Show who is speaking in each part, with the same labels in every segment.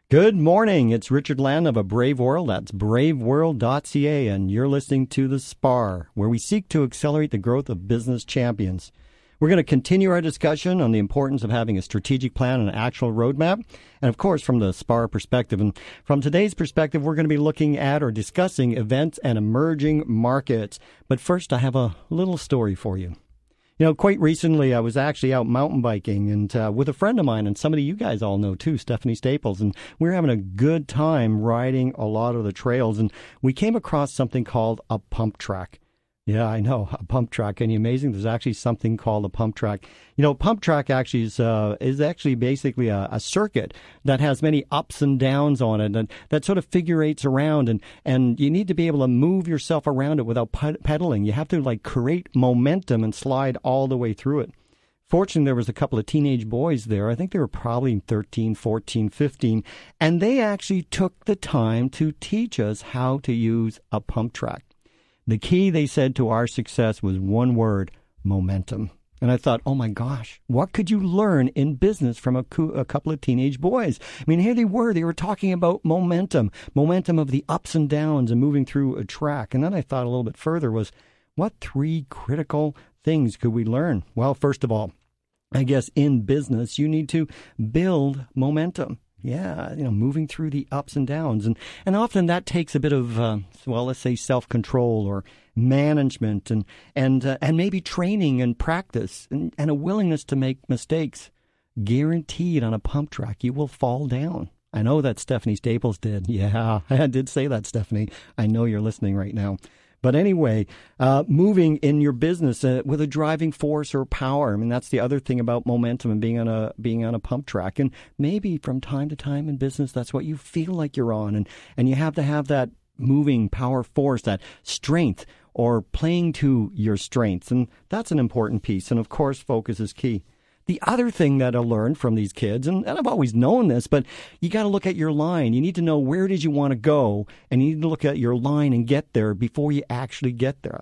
Speaker 1: Good morning. It's Richard Land of A Brave World. That's braveworld.ca, and you're listening to The Spar, where we seek to accelerate the growth of business champions. We're going to continue our discussion on the importance of having a strategic plan and an actual roadmap, and of course from the SPAR perspective. And from today's perspective, we're going to be looking at or discussing events and emerging markets. But first, I have a little story for you. You know, quite recently, I was actually out mountain biking and with a friend of mine, and somebody you guys all know too, Stephanie Staples, and we were having a good time riding a lot of the trails, and we came across something called a pump track. Yeah, I know, a pump track. Isn't it amazing? There's actually something called a pump track. You know, pump track actually is actually basically a circuit that has many ups and downs on it, and that sort of figure eights around, and you need to be able to move yourself around it without pedaling. You have to like create momentum and slide all the way through it. Fortunately, there was a couple of teenage boys there. I think they were probably 13, 14, 15, and they actually took the time to teach us how to use a pump track. The key, they said, to our success was one word: momentum. And I thought, oh my gosh, what could you learn in business from a couple of teenage boys? I mean, here they were talking about momentum of the ups and downs and moving through a track. And then I thought a little bit further was, what three critical things could we learn? Well, first of all, I guess in business, you need to build momentum. Yeah, you know, moving through the ups and downs. And often that takes a bit of, let's say self-control or management and maybe training and practice and a willingness to make mistakes. Guaranteed on a pump track, you will fall down. I know that Stephanie Staples did. Yeah, I did say that, Stephanie. I know you're listening right now. But anyway, moving in your business with a driving force or power. I mean, that's the other thing about momentum and being on a pump track. And maybe from time to time in business, that's what you feel like you're on. And you have to have that moving power force, that strength, or playing to your strengths. And that's an important piece. And of course, focus is key. The other thing that I learned from these kids, and I've always known this, but you got to look at your line. You need to know where it is you want to go, and you need to look at your line and get there before you actually get there.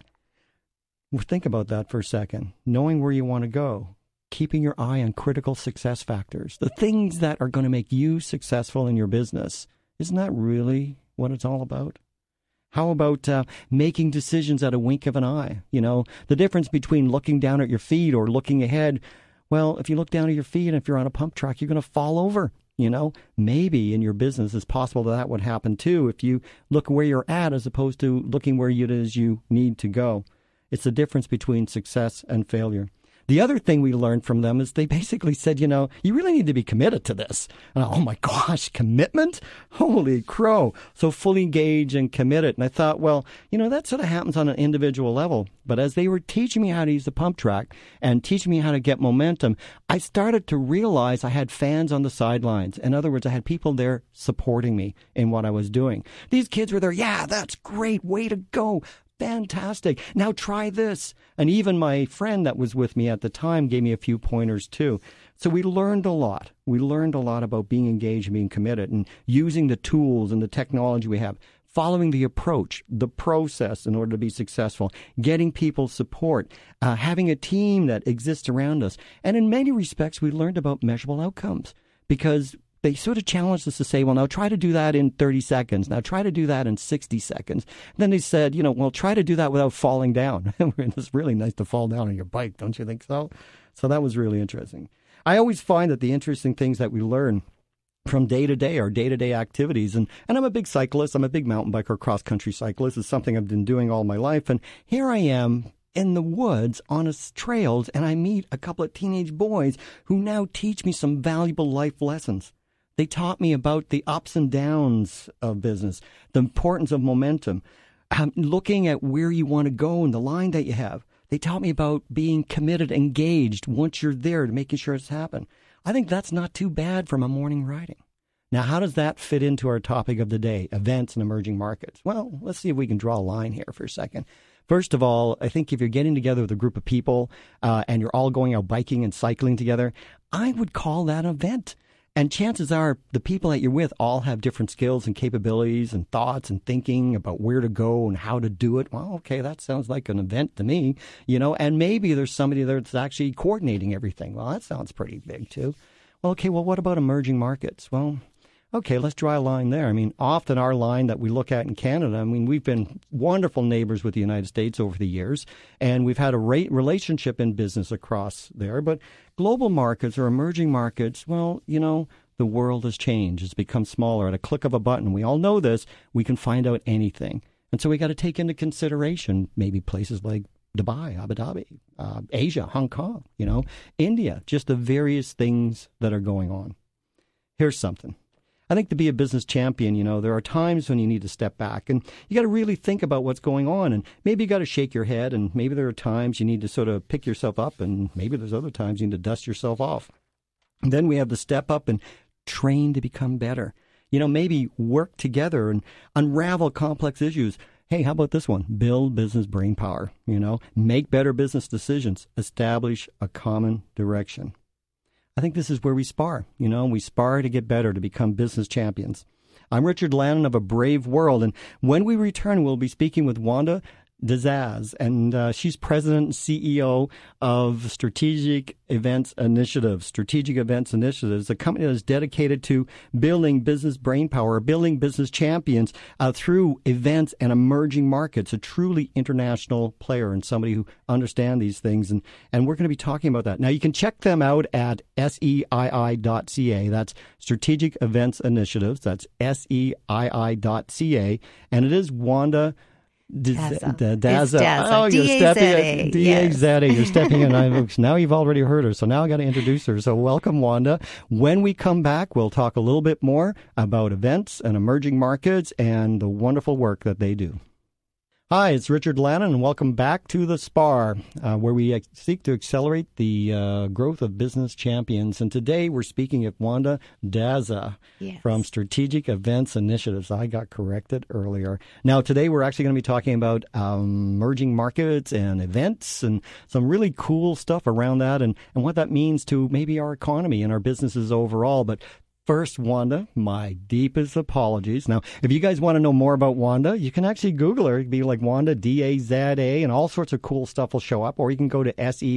Speaker 1: Well, think about that for a second. Knowing where you want to go, keeping your eye on critical success factors, the things that are going to make you successful in your business. Isn't that really what it's all about? How about making decisions at a wink of an eye? You know, the difference between looking down at your feet or looking ahead. Well, if you look down at your feet and if you're on a pump track, you're going to fall over. You know, maybe in your business it's possible that would happen too if you look where you're at as opposed to looking where it is you need to go. It's the difference between success and failure. The other thing we learned from them is they basically said, you know, you really need to be committed to this. And oh my gosh, commitment? Holy crow. So fully engaged and committed. And I thought, well, you know, that sort of happens on an individual level. But as they were teaching me how to use the pump track and teaching me how to get momentum, I started to realize I had fans on the sidelines. In other words, I had people there supporting me in what I was doing. These kids were there. Yeah, that's great. Way to go. Fantastic. Now try this. And even my friend that was with me at the time gave me a few pointers too. So we learned a lot. We learned a lot about being engaged and being committed and using the tools and the technology we have, following the approach, the process in order to be successful, getting people's support, having a team that exists around us. And in many respects, we learned about measurable outcomes because they sort of challenged us to say, well, now try to do that in 30 seconds. Now try to do that in 60 seconds. Then they said, you know, well, try to do that without falling down. It's really nice to fall down on your bike, don't you think so? So that was really interesting. I always find that the interesting things that we learn from day to day are day-to-day activities. And I'm a big cyclist. I'm a big mountain biker, cross-country cyclist. It's something I've been doing all my life. And here I am in the woods on trails, and I meet a couple of teenage boys who now teach me some valuable life lessons. They taught me about the ups and downs of business, the importance of momentum, looking at where you want to go and the line that you have. They taught me about being committed, engaged once you're there to making sure it's happened. I think that's not too bad from a morning riding. Now, how does that fit into our topic of the day, events and emerging markets? Well, let's see if we can draw a line here for a second. First of all, I think if you're getting together with a group of people and you're all going out biking and cycling together, I would call that an event. And chances are the people that you're with all have different skills and capabilities and thoughts and thinking about where to go and how to do it. Well, okay, that sounds like an event to me, you know, and maybe there's somebody there that's actually coordinating everything. Well, that sounds pretty big too. Well, okay, well, what about emerging markets? Well, Okay, let's draw a line there. I mean, often our line that we look at in Canada, I mean, we've been wonderful neighbors with the United States over the years, and we've had a relationship in business across there. But global markets or emerging markets, well, the world has changed. It's become smaller. At a click of a button, we all know this, we can find out anything. And so we got to take into consideration maybe places like Dubai, Abu Dhabi, Asia, Hong Kong, India, just the various things that are going on. Here's something. I think to be a business champion, there are times when you need to step back and you got to really think about what's going on. And maybe you got to shake your head, and maybe there are times you need to sort of pick yourself up, and maybe there's other times you need to dust yourself off. And then we have to step up and train to become better. Maybe work together and unravel complex issues. Hey, how about this one? Build business brain power, make better business decisions, establish a common direction. I think this is where we spar. We spar to get better, to become business champions. I'm Richard Lannon of A Brave World, and when we return, we'll be speaking with Wanda Dazaz, and she's president and CEO of Strategic Events Initiatives. Strategic Events Initiatives, a company that is dedicated to building business brainpower, building business champions through events and emerging markets, a truly international player and somebody who understands these things. And we're going to be talking about that. Now, you can check them out at seii.ca. That's Strategic Events Initiatives. That's seii.ca. And it is Wanda Daza.
Speaker 2: Oh,
Speaker 1: you're stepping in.
Speaker 2: D-A-Z-A.
Speaker 1: You're stepping in. Now you've already heard her, so now I got to introduce her. So welcome, Wanda. When we come back, we'll talk a little bit more about events and emerging markets and the wonderful work that they do. Hi, it's Richard Lannon, and welcome back to the SPAR, where we seek to accelerate the growth of business champions. And today we're speaking with Wanda Daza from Strategic Events Initiatives. I got corrected earlier. Now, today we're actually going to be talking about emerging markets and events and some really cool stuff around that and what that means to maybe our economy and our businesses overall. But first, Wanda, my deepest apologies. Now, if you guys want to know more about Wanda, you can actually Google her. It'd be like Wanda, D-A-Z-A, and all sorts of cool stuff will show up. Or you can go to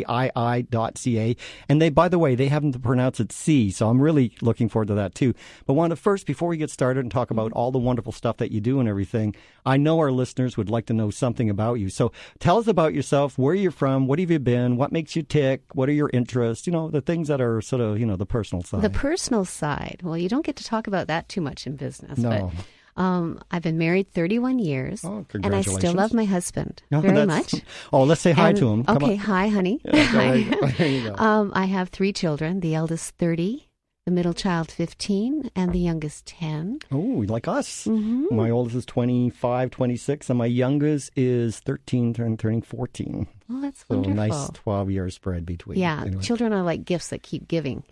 Speaker 1: seii.ca. And by the way, they happen to pronounce it C, so I'm really looking forward to that too. But Wanda, first, before we get started and talk about all the wonderful stuff that you do and everything, I know our listeners would like to know something about you. So tell us about yourself, where you're from, what have you been, what makes you tick, what are your interests, the things that are sort of, the personal side.
Speaker 2: The personal side. Well, you don't get to talk about that too much in business.
Speaker 1: No.
Speaker 2: But I've been married 31 years.
Speaker 1: Oh,
Speaker 2: and I still love my husband very much.
Speaker 1: Oh, let's say hi to him. Come
Speaker 2: okay,
Speaker 1: on.
Speaker 2: Hi, honey.
Speaker 1: There you go.
Speaker 2: I have 3 children. The eldest 30, the middle child 15, and the youngest 10.
Speaker 1: Oh, like us.
Speaker 2: Mm-hmm.
Speaker 1: My oldest is 25, 26, and my youngest is 13, turning 14.
Speaker 2: Oh, that's
Speaker 1: so
Speaker 2: wonderful.
Speaker 1: Nice 12-year spread between.
Speaker 2: Yeah,
Speaker 1: anyway.
Speaker 2: Children are like gifts that keep giving.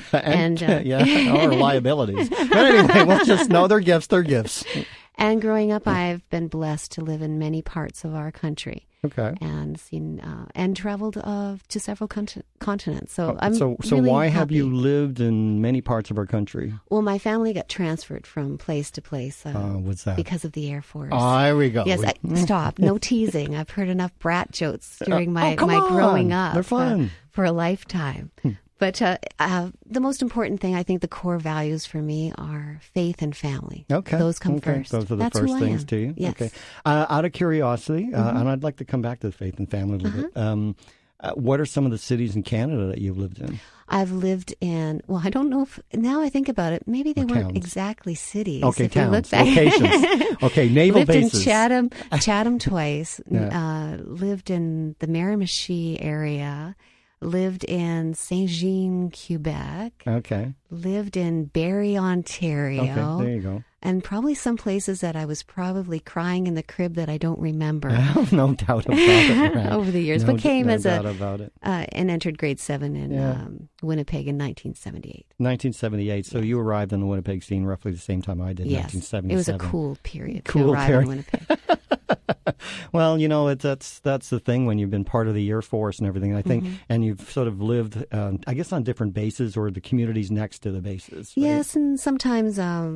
Speaker 1: and or liabilities. But anyway, we'll just know they're gifts. They're gifts.
Speaker 2: And growing up, I've been blessed to live in many parts of our country.
Speaker 1: Okay.
Speaker 2: And seen and traveled to several continents. So
Speaker 1: So
Speaker 2: really
Speaker 1: why
Speaker 2: happy.
Speaker 1: have you lived in many parts of our country?
Speaker 2: Well, my family got transferred from place to place.
Speaker 1: What's that?
Speaker 2: Because of the Air Force.
Speaker 1: Oh, here we go.
Speaker 2: Yes, stop. No teasing. I've heard enough brat jokes during my
Speaker 1: come on.
Speaker 2: growing up.
Speaker 1: They're fun.
Speaker 2: For a lifetime. But the most important thing, I think the core values for me are faith and family.
Speaker 1: Okay.
Speaker 2: Those come first.
Speaker 1: Those are the
Speaker 2: That's
Speaker 1: first
Speaker 2: who I
Speaker 1: things
Speaker 2: am.
Speaker 1: to you?
Speaker 2: Yes.
Speaker 1: Okay. Out of curiosity, and I'd like to come back to the faith and family a little bit, what are some of the cities in Canada that you've lived in?
Speaker 2: I've lived in, well, I don't know if, now I think about it, maybe they weren't
Speaker 1: towns.
Speaker 2: exactly cities.
Speaker 1: Okay,
Speaker 2: if you look
Speaker 1: towns,
Speaker 2: back.
Speaker 1: locations. Okay, naval
Speaker 2: lived
Speaker 1: bases.
Speaker 2: in Chatham twice,
Speaker 1: Yeah.
Speaker 2: lived in the Miramichi area, lived in Saint-Jean, Quebec,
Speaker 1: Okay.
Speaker 2: lived in Barrie, Ontario.
Speaker 1: Okay, there you go.
Speaker 2: And probably some places that I was probably crying in the crib that I don't remember.
Speaker 1: No doubt about it. Right?
Speaker 2: Over the years,
Speaker 1: no,
Speaker 2: but came
Speaker 1: no
Speaker 2: as
Speaker 1: doubt about it.
Speaker 2: and entered grade 7 in
Speaker 1: Yeah.
Speaker 2: Winnipeg in 1978.
Speaker 1: 1978. So you arrived in the Winnipeg scene roughly the same time I did,
Speaker 2: Yes,
Speaker 1: 1977.
Speaker 2: it was a cool period
Speaker 1: Cool
Speaker 2: to arrive
Speaker 1: period.
Speaker 2: in Winnipeg.
Speaker 1: Well, that's the thing when you've been part of the Air Force and everything. I think, and you've sort of lived, I guess, on different bases or the communities next to the bases. Right?
Speaker 2: Yes, and sometimes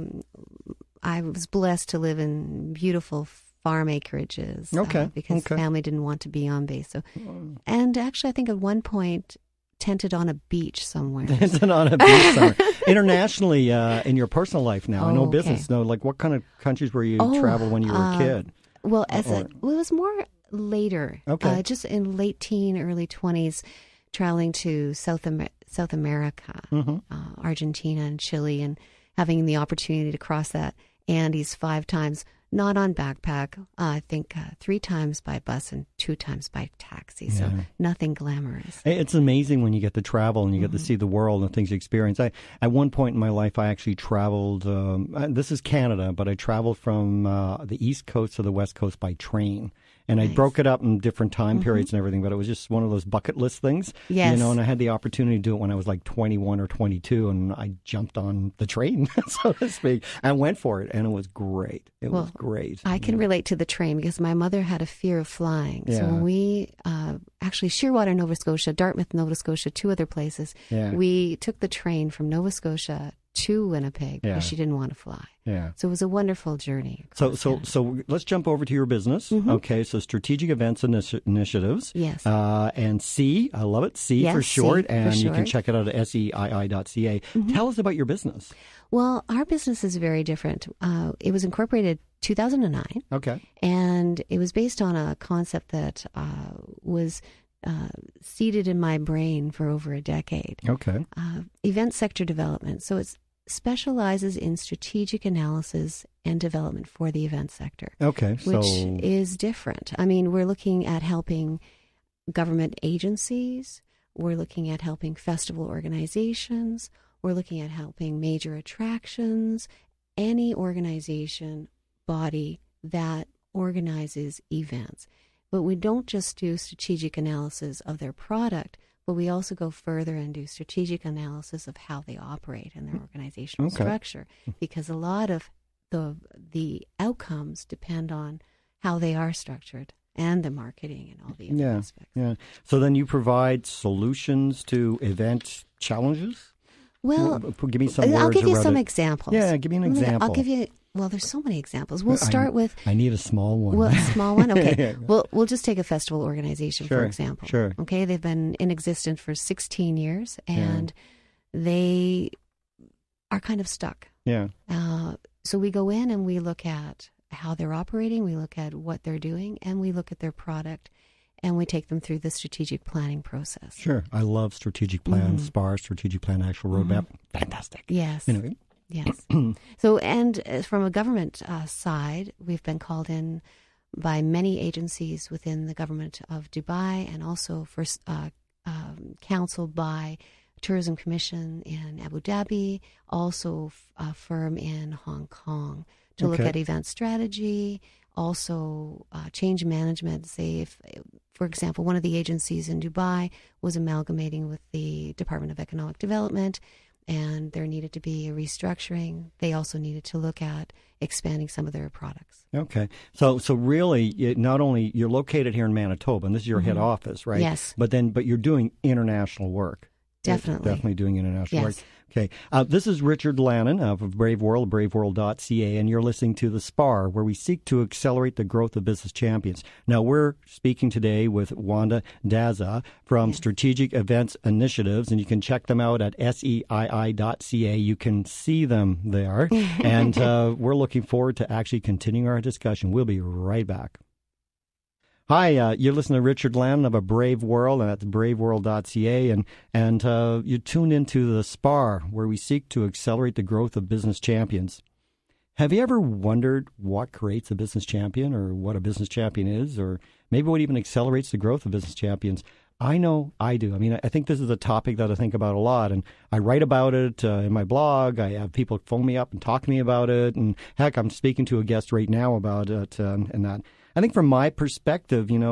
Speaker 2: I was blessed to live in beautiful farm acreages.
Speaker 1: Okay,
Speaker 2: Because
Speaker 1: okay.
Speaker 2: family didn't want to be on base. So, and actually, I think at one point tented on a beach somewhere.
Speaker 1: Tented on a beach somewhere. Internationally, in your personal life now, I know business. No, like what kind of countries were you travel when you were a kid?
Speaker 2: Well, it was more later.
Speaker 1: Okay.
Speaker 2: Just in late teen, early 20s, traveling to South America, Argentina and Chile, and having the opportunity to cross that Andes 5 times, not on backpack, I think 3 times by bus and 2 times by taxi. So nothing glamorous.
Speaker 1: It's amazing when you get to travel and you get to see the world and things you experience. At one point in my life, I actually traveled, this is Canada, but I traveled from the East Coast to the West Coast by train. And I broke it up in different time periods and everything, but it was just one of those bucket list things.
Speaker 2: Yes.
Speaker 1: You know, and I had the opportunity to do it when I was like 21 or 22, and I jumped on the train, so to speak, and went for it, and it was great. It was great.
Speaker 2: I can relate to the train because my mother had a fear of flying.
Speaker 1: Yeah.
Speaker 2: So when we, actually Shearwater, Nova Scotia, Dartmouth, Nova Scotia, 2 other places, we took the train from Nova Scotia to Winnipeg because she didn't want to fly.
Speaker 1: Yeah.
Speaker 2: So it was a wonderful journey.
Speaker 1: So let's jump over to your business. Okay, so Strategic Events Initiatives.
Speaker 2: Yes.
Speaker 1: And C, I love it, C for short, and you can check it out at seii.ca. Tell us about your business.
Speaker 2: Well, our business is very different. It was incorporated 2009.
Speaker 1: Okay.
Speaker 2: And it was based on a concept that was seeded in my brain for over a decade.
Speaker 1: Okay.
Speaker 2: Event sector development. So it specializes in strategic analysis and development for the event sector.
Speaker 1: Okay.
Speaker 2: Which is different. I mean, we're looking at helping government agencies. We're looking at helping festival organizations. We're looking at helping major attractions, any organization, body that organizes events. But we don't just do strategic analysis of their product, but we also go further and do strategic analysis of how they operate and their organizational structure, because a lot of the outcomes depend on how they are structured and the marketing and all the other aspects.
Speaker 1: Yeah. So then you provide solutions to event challenges?
Speaker 2: Well,
Speaker 1: give me some words.
Speaker 2: I'll give you some
Speaker 1: it.
Speaker 2: examples.
Speaker 1: Yeah, give me an example.
Speaker 2: I'll give you. Well, there's so many examples. We'll start with.
Speaker 1: I need a small one.
Speaker 2: Well, a small one. Okay. We'll just take a festival organization for example.
Speaker 1: Sure.
Speaker 2: Okay, they've been in existence for 16 years, and they are kind of stuck.
Speaker 1: Yeah.
Speaker 2: So we go in and we look at how they're operating. We look at what they're doing, and we look at their product. And we take them through the strategic planning process.
Speaker 1: Sure. I love strategic plan, SPAR, strategic plan, actual roadmap. Fantastic.
Speaker 2: Yes.
Speaker 1: Anyway.
Speaker 2: Yes. So, and from a government side, we've been called in by many agencies within the government of Dubai, and also for counseled by Tourism Commission in Abu Dhabi, also a firm in Hong Kong to look at event strategy, also change management. Say if, for example, one of the agencies in Dubai was amalgamating with the Department of Economic Development, and there needed to be a restructuring. They also needed to look at expanding some of their products.
Speaker 1: Okay. So really, not only you're located here in Manitoba, and this is your head office, right?
Speaker 2: Yes.
Speaker 1: But you're doing international work.
Speaker 2: Definitely.
Speaker 1: Definitely doing international work.
Speaker 2: Yes.
Speaker 1: Okay. This is Richard Lannon of Brave World, braveworld.ca, and you're listening to The SPAR, where we seek to accelerate the growth of business champions. Now, we're speaking today with Wanda Daza from Strategic Events Initiatives, and you can check them out at seii.ca. You can see them there, and we're looking forward to actually continuing our discussion. We'll be right back. Hi, you're listening to Richard Lannon of A Brave World, and that's braveworld.ca, and you tune into The SPAR, where we seek to accelerate the growth of business champions. Have you ever wondered what creates a business champion, or what a business champion is, or maybe what even accelerates the growth of business champions? I know I do. I mean, I think this is a topic that I think about a lot, and I write about it in my blog. I have people phone me up and talk to me about it, and heck, I'm speaking to a guest right now about it and that. I think from my perspective, you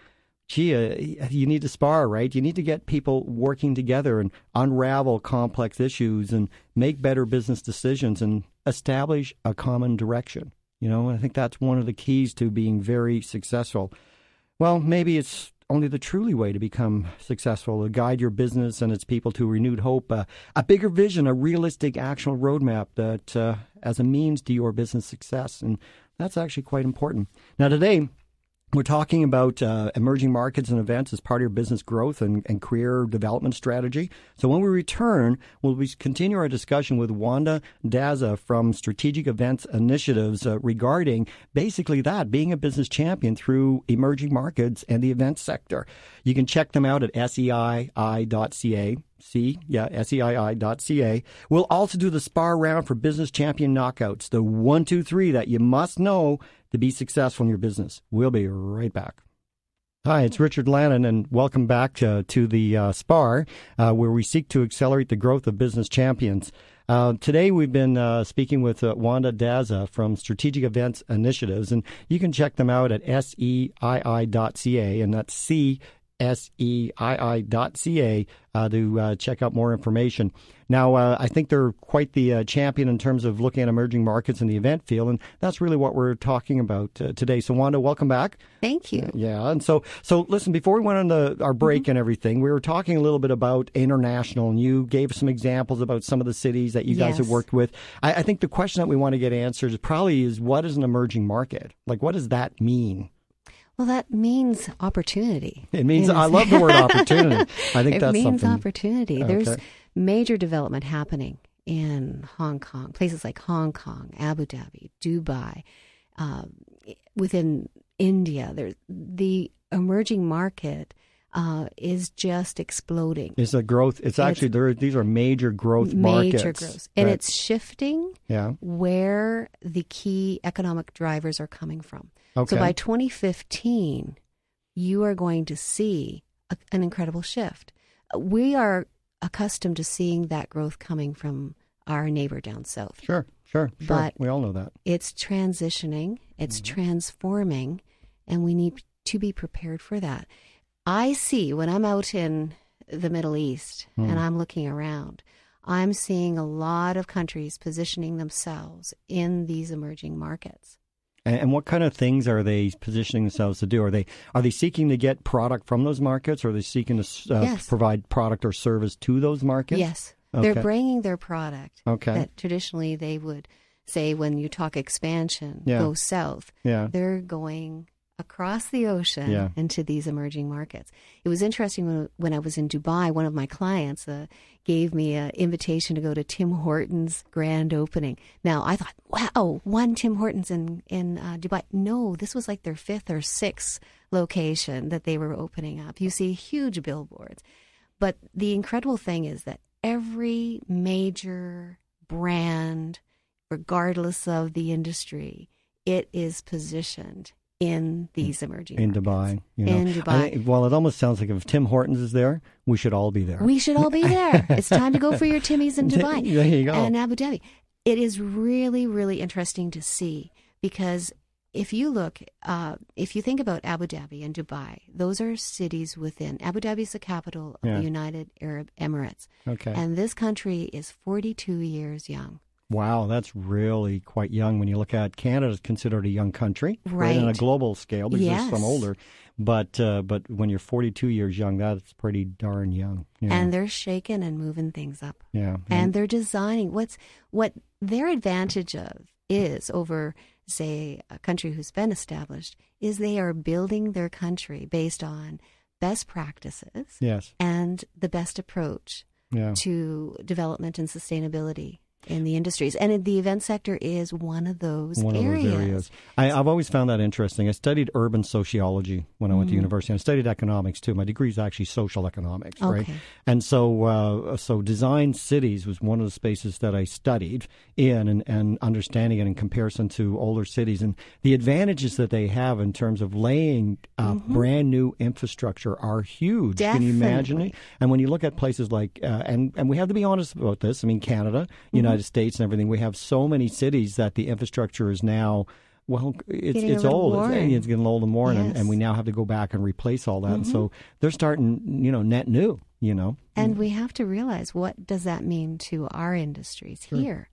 Speaker 1: need to spar, right? You need to get people working together and unravel complex issues and make better business decisions and establish a common direction. And I think that's one of the keys to being very successful. Well, maybe it's only the truly way to become successful, to guide your business and its people to renewed hope, a bigger vision, a realistic actual roadmap that as a means to your business success. And that's actually quite important. Now, today, We're talking about emerging markets and events as part of your business growth and career development strategy. So when we return, we'll continue our discussion with Wanda Daza from Strategic Events Initiatives regarding basically that, being a business champion through emerging markets and the events sector. You can check them out at seii.ca. seii.ca. We'll also do the SPAR round for business champion knockouts, the 1, 2, 3 that you must know to be successful in your business. We'll be right back. Hi, it's Richard Lannon, and welcome back to the SPAR, where we seek to accelerate the growth of business champions. Today we've been speaking with Wanda Daza from Strategic Events Initiatives, and you can check them out at seii.ca, and that's seii.ca to check out more information. Now, I think they're quite the champion in terms of looking at emerging markets in the event field, and that's really what we're talking about today. So, Wanda, welcome back.
Speaker 2: Thank you.
Speaker 1: Yeah, and so listen, before we went on our break and everything, we were talking a little bit about international, and you gave us some examples about some of the cities that you guys have worked with. I think the question that we want to get answered is what is an emerging market? Like, what does that mean?
Speaker 2: Well, that means opportunity.
Speaker 1: It means, I love the word opportunity. I think that's something.
Speaker 2: It means opportunity.
Speaker 1: Okay.
Speaker 2: There's major development happening in Hong Kong, places like Hong Kong, Abu Dhabi, Dubai, within India. The emerging market is just exploding.
Speaker 1: It's a growth. These are major growth markets.
Speaker 2: Major growth. And it's shifting
Speaker 1: Yeah.
Speaker 2: where the key economic drivers are coming from.
Speaker 1: Okay.
Speaker 2: So by 2015, you are going to see an incredible shift. We are accustomed to seeing that growth coming from our neighbor down south.
Speaker 1: Sure.
Speaker 2: But
Speaker 1: we all know that.
Speaker 2: It's transitioning, it's transforming, and we need to be prepared for that. I see when I'm out in the Middle East and I'm looking around, I'm seeing a lot of countries positioning themselves in these emerging markets.
Speaker 1: And what kind of things are they positioning themselves to do? Are they seeking to get product from those markets, or are they seeking to provide product or service to those markets?
Speaker 2: Yes.
Speaker 1: Okay.
Speaker 2: They're bringing their product that traditionally they would say when you talk expansion, go south.
Speaker 1: Yeah.
Speaker 2: They're going across the ocean into these emerging markets. It was interesting when I was in Dubai, one of my clients gave me an invitation to go to Tim Hortons grand opening. Now, I thought, wow, one Tim Hortons in Dubai. No, this was like their 5th or 6th location that they were opening up. You see huge billboards. But the incredible thing is that every major brand, regardless of the industry, it is positioned in these emerging markets.
Speaker 1: In Dubai.
Speaker 2: In Dubai.
Speaker 1: Well, it almost sounds like if Tim Hortons is there, we should all be there.
Speaker 2: We should all be there. It's time to go for your Timmies in Dubai.
Speaker 1: There you go.
Speaker 2: And Abu Dhabi. It is really, really interesting to see because if you think about Abu Dhabi and Dubai, those are cities within. Abu Dhabi is the capital of the United Arab Emirates.
Speaker 1: Okay.
Speaker 2: And this country is 42 years young.
Speaker 1: Wow, that's really quite young when you look at Canada is considered a young country,
Speaker 2: right,
Speaker 1: on a global scale because there's some older. But when you're 42 years young, that's pretty darn young.
Speaker 2: And they're shaking and moving things up.
Speaker 1: Yeah.
Speaker 2: And they're designing what their advantage is over, say, a country who's been established, is they are building their country based on best practices and the best approach to development and sustainability in the industries. And the event sector is one of those areas.
Speaker 1: I've always found that interesting. I studied urban sociology when I went to university. And I studied economics, too. My degree is actually social economics, right? And so design cities was one of the spaces that I studied in and understanding it in comparison to older cities. And the advantages that they have in terms of laying brand new infrastructure are huge.
Speaker 2: Definitely.
Speaker 1: Can you imagine it? And when you look at places like, and we have to be honest about this, I mean, Canada, United States and everything, we have so many cities that the infrastructure is now, well, it's old. It's getting old and worn, and we now have to go back and replace all that. And so they're starting, net new,
Speaker 2: And we have to realize, what does that mean to our industries here?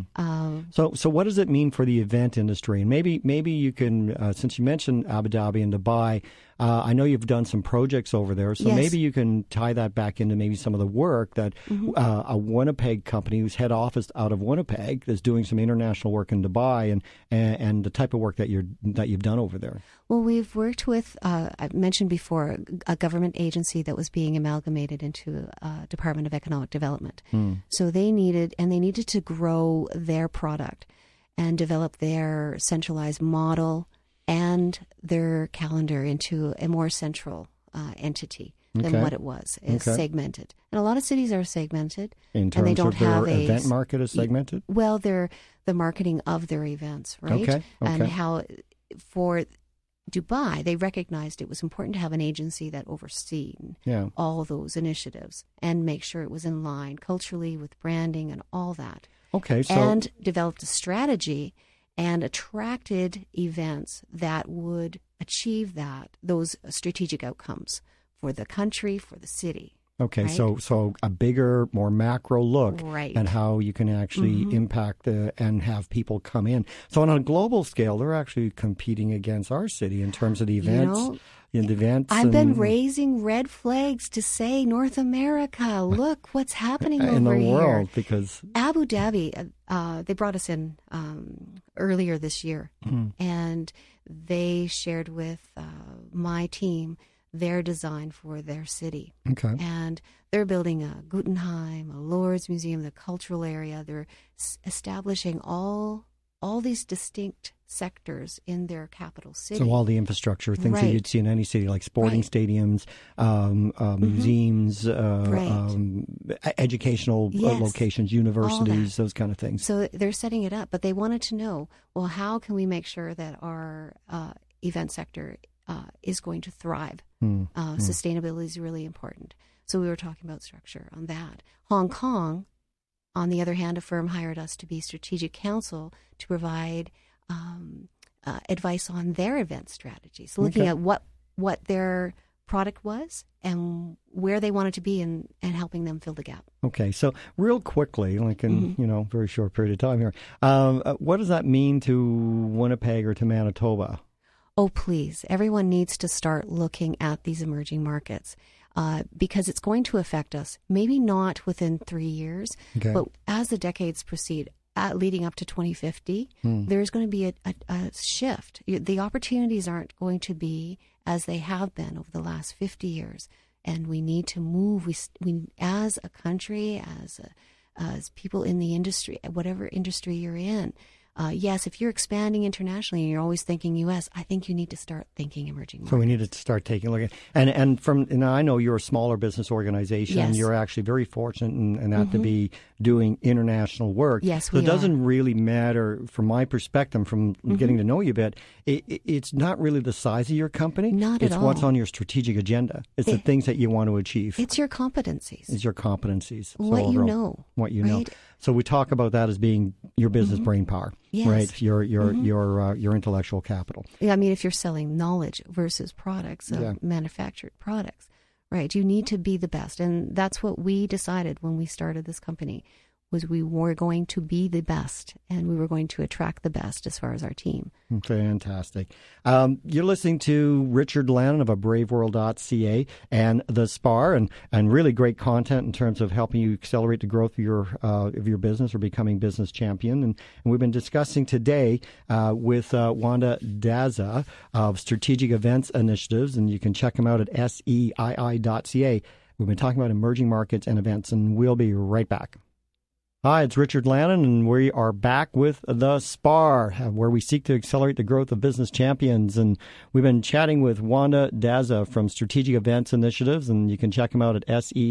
Speaker 1: So what does it mean for the event industry? And maybe you can, since you mentioned Abu Dhabi and Dubai, I know you've done some projects over there, so
Speaker 2: Yes.
Speaker 1: maybe you can tie that back into maybe some of the work that a Winnipeg company whose head office out of Winnipeg is doing some international work in Dubai, and the type of work that you've done over there.
Speaker 2: Well, we've worked with, I mentioned before, a government agency that was being amalgamated into Department of Economic Development. So they needed to grow their product and develop their centralized model and their calendar into a more central entity than what it was. It's segmented. And a lot of cities are segmented.
Speaker 1: In terms
Speaker 2: and they don't
Speaker 1: of their
Speaker 2: have
Speaker 1: event market is segmented?
Speaker 2: Well, the marketing of their events, right?
Speaker 1: Okay.
Speaker 2: And how, for Dubai, they recognized it was important to have an agency that overseen all those initiatives and make sure it was in line culturally with branding and all that.
Speaker 1: Okay, so
Speaker 2: And developed a strategy and attracted events that would achieve those strategic outcomes for the country, for the city.
Speaker 1: okay,
Speaker 2: right?
Speaker 1: so a bigger, more macro look
Speaker 2: Right.
Speaker 1: at how you can actually impact and have people come in. So on a global scale, they're actually competing against our city in terms of the events.
Speaker 2: I've been raising red flags to say, North America, look what's happening over
Speaker 1: in the
Speaker 2: here.
Speaker 1: world, because
Speaker 2: Abu Dhabi, they brought us in earlier this year, and they shared with my team their design for their city.
Speaker 1: okay,
Speaker 2: And they're building a Guggenheim, a Lourdes Museum, the cultural area. They're establishing all these distinct sectors in their capital city.
Speaker 1: so all the infrastructure, things that
Speaker 2: Right.
Speaker 1: you'd see in any city, like sporting
Speaker 2: Right.
Speaker 1: stadiums, museums, educational
Speaker 2: Yes.
Speaker 1: locations, universities, those kind of things.
Speaker 2: So they're setting it up, but they wanted to know, well, how can we make sure that our event sector is going to thrive? Sustainability is really important. So we were talking about structure on that. Hong Kong, on the other hand, a firm hired us to be strategic counsel to provide advice on their event strategy. So looking at what their product was and where they wanted to be and helping them fill the gap.
Speaker 1: Okay, so real quickly, like in very short period of time here, what does that mean to Winnipeg or to Manitoba?
Speaker 2: Oh, please. Everyone needs to start looking at these emerging markets because it's going to affect us. Maybe not within 3 years, but as the decades proceed, leading up to 2050, there's going to be a shift. The opportunities aren't going to be as they have been over the last 50 years. And we need to move. We as a country, as people in the industry, whatever industry you're in, yes, if you're expanding internationally and you're always thinking U.S., I think you need to start thinking emerging markets.
Speaker 1: So we need to start taking a look at and I know you're a smaller business organization.
Speaker 2: Yes.
Speaker 1: You're actually very fortunate in that to be doing international work.
Speaker 2: Yes,
Speaker 1: so
Speaker 2: we
Speaker 1: it doesn't really matter from my perspective, from getting to know you a bit. It's not really the size of your company.
Speaker 2: Not at
Speaker 1: It's
Speaker 2: all.
Speaker 1: what's on your strategic agenda. It's the things that you want to achieve.
Speaker 2: It's your competencies.
Speaker 1: It's your competencies.
Speaker 2: What you know.
Speaker 1: What you know.
Speaker 2: right?
Speaker 1: So we talk about that as being your business brain power,
Speaker 2: Yes.
Speaker 1: right? Your intellectual capital.
Speaker 2: I mean, if you're selling knowledge versus products, manufactured products, right? You need to be the best. And that's what we decided when we started this company, was we were going to be the best and we were going to attract the best as far as our team.
Speaker 1: Fantastic. You're listening to Richard Lannon of braveworld.ca and The Spar, and really great content in terms of helping you accelerate the growth of your business or becoming business champion. And we've been discussing today with Wanda Daza of Strategic Events Initiatives, and you can check them out at seii.ca. We've been talking about emerging markets and events, and we'll be right back. Hi, it's Richard Lannon, and we are back with The Spar, where we seek to accelerate the growth of business champions. And we've been chatting with Wanda Daza from Strategic Events Initiatives, and you can check them out at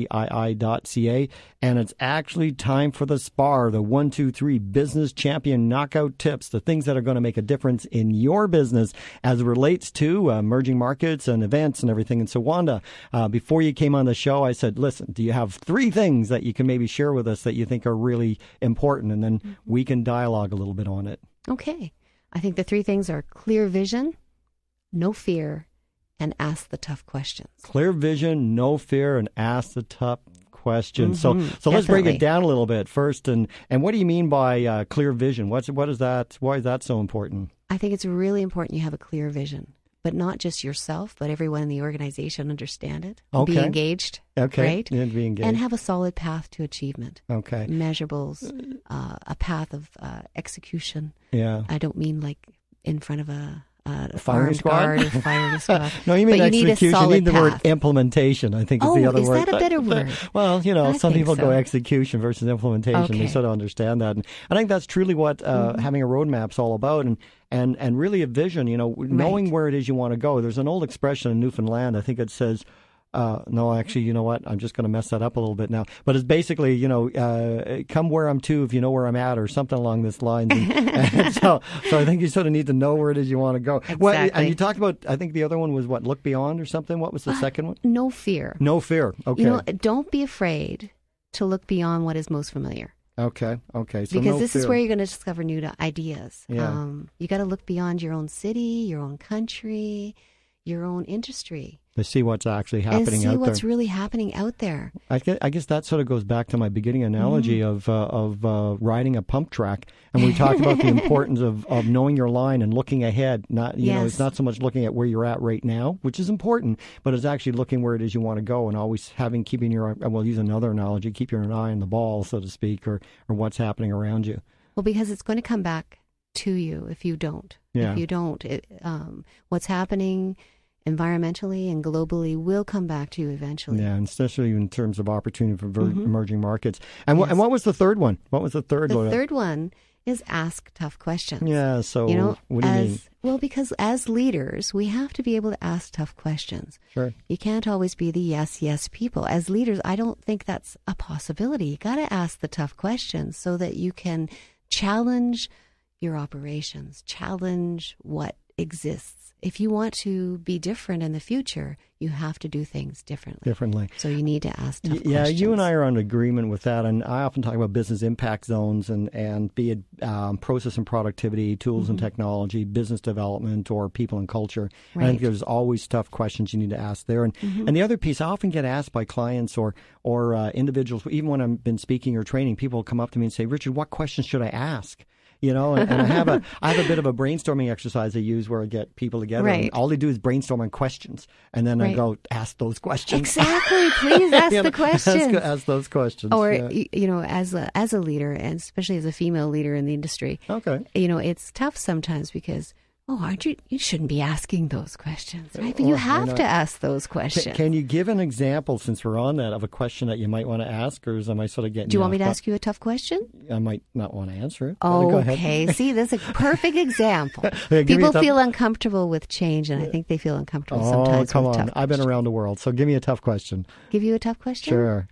Speaker 1: seii.ca. And it's actually time for The Spar, the 1, 2, 3 business champion knockout tips, the things that are going to make a difference in your business as it relates to emerging markets and events and everything. And so, Wanda, before you came on the show, I said, listen, do you have 3 things that you can maybe share with us that you think are really important, and then we can dialogue a little bit on it.
Speaker 2: Okay. I think the 3 things are clear vision, no fear, and ask the tough questions.
Speaker 1: Clear vision, no fear, and ask the tough questions. So let's break
Speaker 2: definitely.
Speaker 1: it down a little bit first. And what do you mean by clear vision? What is that? Why is that so important?
Speaker 2: I think it's really important you have a clear vision. but not just yourself, but everyone in the organization understand it.
Speaker 1: Okay.
Speaker 2: Be engaged.
Speaker 1: Okay.
Speaker 2: Right?
Speaker 1: Yeah, be engaged.
Speaker 2: And have a solid path to achievement.
Speaker 1: Okay.
Speaker 2: Measurables, a path of execution.
Speaker 1: Yeah.
Speaker 2: I don't mean like in front of a
Speaker 1: firing
Speaker 2: armed
Speaker 1: squad?
Speaker 2: guard or firing squad.
Speaker 1: No, you mean
Speaker 2: But you need a
Speaker 1: execution. You
Speaker 2: solid
Speaker 1: need the word
Speaker 2: path.
Speaker 1: implementation, I think is the other
Speaker 2: is
Speaker 1: word.
Speaker 2: that a better word?
Speaker 1: Well,
Speaker 2: I
Speaker 1: some
Speaker 2: think
Speaker 1: people go
Speaker 2: so.
Speaker 1: execution versus implementation. They
Speaker 2: Okay.
Speaker 1: sort of understand that. And I think that's truly what having a roadmap's all about. And really a vision, knowing where it is you want to go. There's an old expression in Newfoundland, I think it says, no, actually, you know what? I'm just going to mess that up a little bit now. But it's basically, come where I'm to if you know where I'm at, or something along this line. And so I think you sort of need to know where it is you want to go.
Speaker 2: Exactly.
Speaker 1: And you talked about, I think the other one was what, look beyond or something? What was the second one?
Speaker 2: No fear.
Speaker 1: No fear. Okay.
Speaker 2: Don't be afraid to look beyond what is most familiar.
Speaker 1: Okay. So
Speaker 2: Because
Speaker 1: no
Speaker 2: this
Speaker 1: fear.
Speaker 2: is where you're going to discover new ideas.
Speaker 1: Yeah.
Speaker 2: You got to look beyond your own city, your own country, your own industry.
Speaker 1: To see what's actually
Speaker 2: And
Speaker 1: happening
Speaker 2: see
Speaker 1: out
Speaker 2: what's
Speaker 1: there.
Speaker 2: really happening out there.
Speaker 1: I guess that sort of goes back to my beginning analogy of riding a pump track, and we talked about the importance of knowing your line and looking ahead. Not
Speaker 2: Yes.
Speaker 1: it's not so much looking at where you're at right now, which is important, but it's actually looking where it is you want to go, and always keeping your, we'll use another analogy, keep your eye on the ball, so to speak, or what's happening around you.
Speaker 2: Well, because it's going to come back to you if you don't.
Speaker 1: Yeah.
Speaker 2: If you don't, what's happening environmentally and globally will come back to you eventually.
Speaker 1: Yeah, and especially in terms of opportunity for emerging markets. And and what was the third one? What was the third one?
Speaker 2: The third one is ask tough questions.
Speaker 1: Yeah, so what do you mean?
Speaker 2: Well, because as leaders, we have to be able to ask tough questions.
Speaker 1: Sure.
Speaker 2: You can't always be the yes people. As leaders, I don't think that's a possibility. You got to ask the tough questions so that you can challenge your operations, challenge what exists. If you want to be different in the future, you have to do things differently. So you need to ask tough questions.
Speaker 1: Yeah, you and I are on agreement with that. And I often talk about business impact zones and be it process and productivity, tools and technology, business development, or people and culture.
Speaker 2: Right.
Speaker 1: And I think there's always tough questions you need to ask there. And the other piece, I often get asked by clients or individuals, even when I've been speaking or training, people will come up to me and say, Richard, what questions should I ask? And I have a bit of a brainstorming exercise I use where I get people together,
Speaker 2: Right.
Speaker 1: and all they do is brainstorm on questions, and then I go ask those questions.
Speaker 2: Exactly. Please ask the questions.
Speaker 1: Ask those questions.
Speaker 2: Or
Speaker 1: yeah.
Speaker 2: as a leader, and especially as a female leader in the industry,
Speaker 1: Okay.
Speaker 2: It's tough sometimes because aren't you? You shouldn't be asking those questions, right? But you have to ask those questions.
Speaker 1: Can you give an example, since we're on that, of a question that you might want to ask, or am I sort of getting?
Speaker 2: Do you want me to ask you a tough question?
Speaker 1: I might not want to answer it. Go ahead.
Speaker 2: Okay. See, that's a perfect example.
Speaker 1: Yeah, give me
Speaker 2: People
Speaker 1: a
Speaker 2: feel uncomfortable with change, and I think they feel uncomfortable
Speaker 1: Oh,
Speaker 2: sometimes
Speaker 1: come
Speaker 2: with
Speaker 1: on!
Speaker 2: tough
Speaker 1: I've been
Speaker 2: questions.
Speaker 1: around the world, so give me a tough question.
Speaker 2: Give you a tough question?
Speaker 1: Sure.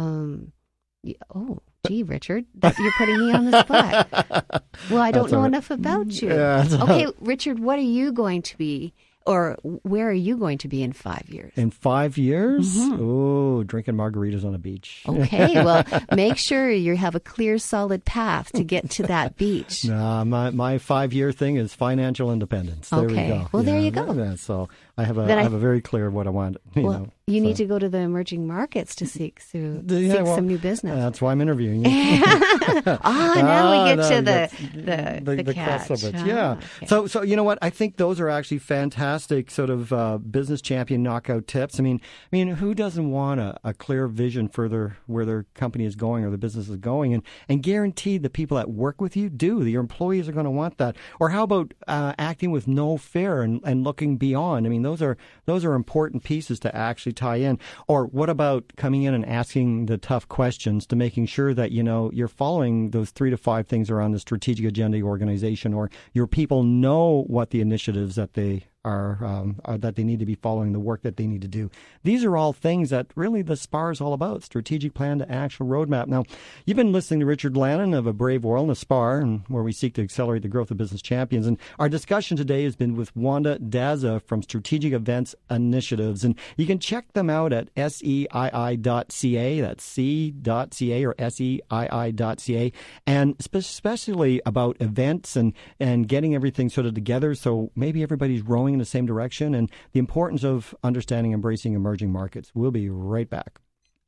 Speaker 2: Gee, Richard, you're putting me on the spot. Well, I don't
Speaker 1: That's
Speaker 2: know
Speaker 1: all right.
Speaker 2: enough about you.
Speaker 1: Yeah, that's all
Speaker 2: Okay, Richard, what are you going to be, or where are you going to be in 5 years?
Speaker 1: In 5 years? Oh, drinking margaritas on a beach.
Speaker 2: Okay, well, make sure you have a clear, solid path to get to that beach.
Speaker 1: Nah, my 5-year thing is financial independence. There
Speaker 2: Okay.
Speaker 1: we go.
Speaker 2: Well, there you go.
Speaker 1: Yeah, so I have
Speaker 2: Then I
Speaker 1: a very clear what I want.
Speaker 2: You need to go to the emerging markets to seek some new business.
Speaker 1: That's why I'm interviewing you.
Speaker 2: Now we get to the catch.
Speaker 1: crux of it.
Speaker 2: Ah,
Speaker 1: Yeah.
Speaker 2: okay.
Speaker 1: So you know what? I think those are actually fantastic sort of business champion knockout tips. I mean, who doesn't want a clear vision for where their company is going or the business is going, and guaranteed the people that work with you do. Your employees are going to want that. Or how about acting with no fear and looking beyond? I mean, those are important pieces to actually tie in. Or what about coming in and asking the tough questions to making sure that you're following those 3 to 5 things around the strategic agenda of your organization, or your people know what the initiatives that they are that they need to be following, the work that they need to do. These are all things that really the SPAR is all about: strategic plan to actual roadmap. Now, you've been listening to Richard Lannon of A Brave World, and SPAR, and where we seek to accelerate the growth of business champions. And our discussion today has been with Wanda Daza from Strategic Events Initiatives, and you can check them out at seii.ca. That's c.ca or seii.ca, and especially about events and getting everything sort of together, so maybe everybody's rowing in the same direction, and the importance of understanding and embracing emerging markets. We'll be right back.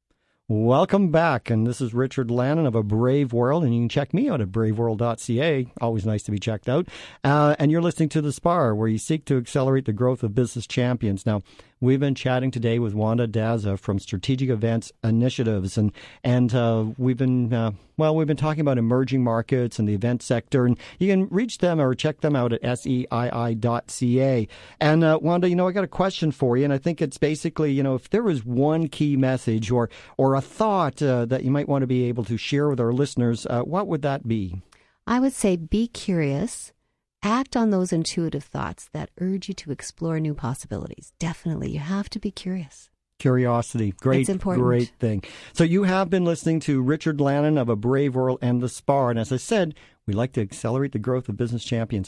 Speaker 1: Welcome back, and this is Richard Lannon of A Brave World, and you can check me out at braveworld.ca. Always nice to be checked out. And you're listening to The Spar, where you seek to accelerate the growth of business champions. Now, we've been chatting today with Wanda Daza from Strategic Events Initiatives, and we've been talking about emerging markets and the event sector, and you can reach them or check them out at seii.ca. And Wanda, I got a question for you, and I think it's basically, if there was one key message or a thought that you might want to be able to share with our listeners, what would that be?
Speaker 2: I would say be curious. Act on those intuitive thoughts that urge you to explore new possibilities. Definitely, you have to be curious.
Speaker 1: Curiosity. Great thing. So you have been listening to Richard Lannon of A Brave World and The Spar. And as I said, we like to accelerate the growth of business champions.